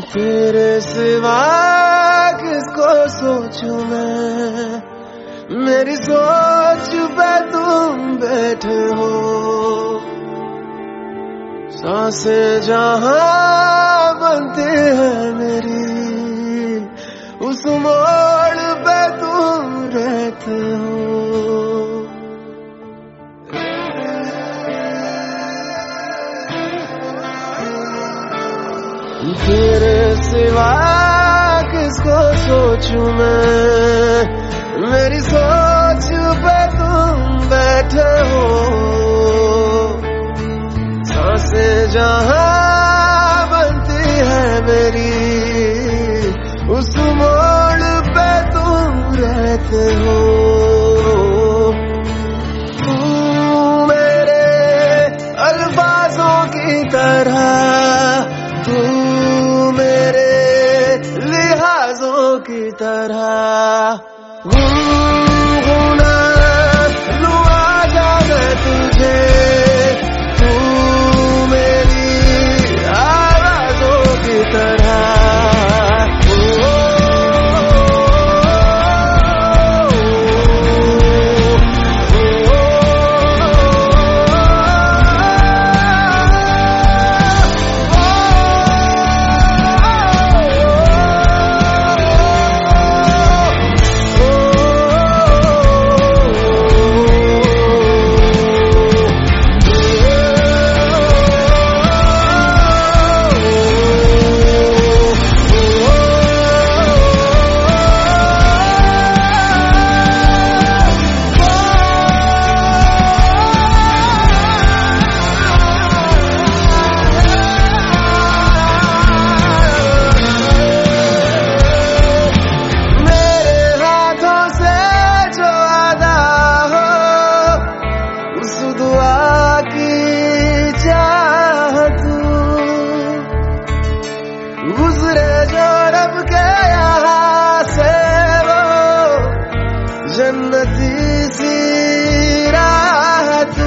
तेरे सिवा किसको सोचूं मैं, मेरी सोच पे तुम बैठे हो। सांसें जहां बनती है मेरी, उस मोड़ पे तुम रहते हो। तेरे सिवा किसको सोचूं मैं, मेरी सोच पे तुम बैठे हो। सांसें जहां बनती है मेरी, उस मोड़ पे तुम रहते हो। तू मेरे अल्फाजों की तरह, तू मेरे लिहाजों की तरह गुनगुना लूं आजा मैं तुझे। तू मेरी आवाज़ों की तरह गुजरे जो रब के यहाँ से वो जन्नती सी राह तू।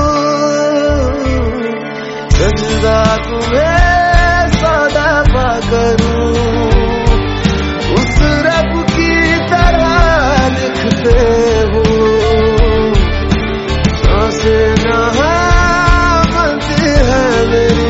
सजदा तुम्हें सौदा पा करूं, उस रब की तरह लिखते हो। सांसें जहां बनती है मेरी,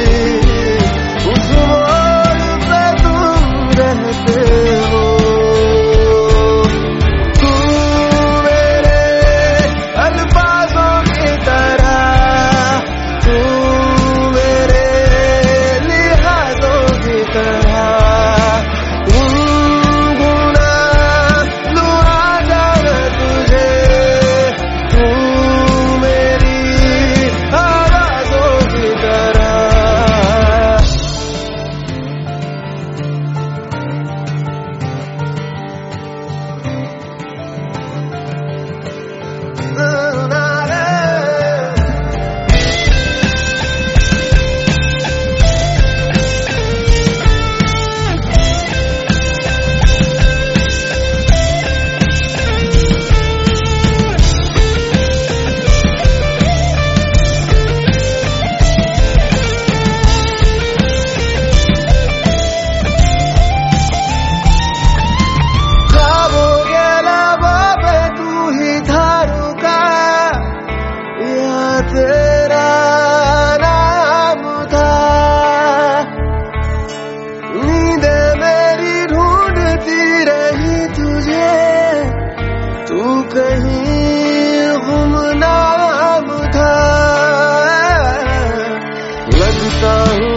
तेरा नाम था। नींदे मेरी ढूंढती रही तुझे, तू कहीं गुमनाम था। लगता हूँ